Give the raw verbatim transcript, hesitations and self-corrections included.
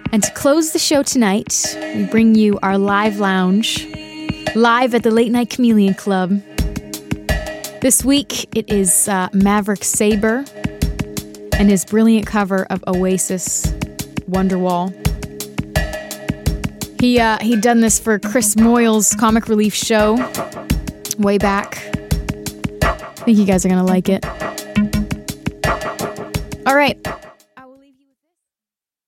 And to close the show tonight, we bring you our live lounge, live at the Late Night Chameleon Club. This week, it is uh, Maverick Sabre and his brilliant cover of Oasis, Wonderwall. He uh, he'd done this for Chris Moyle's Comic Relief show way back. I think you guys are going to like it. All right.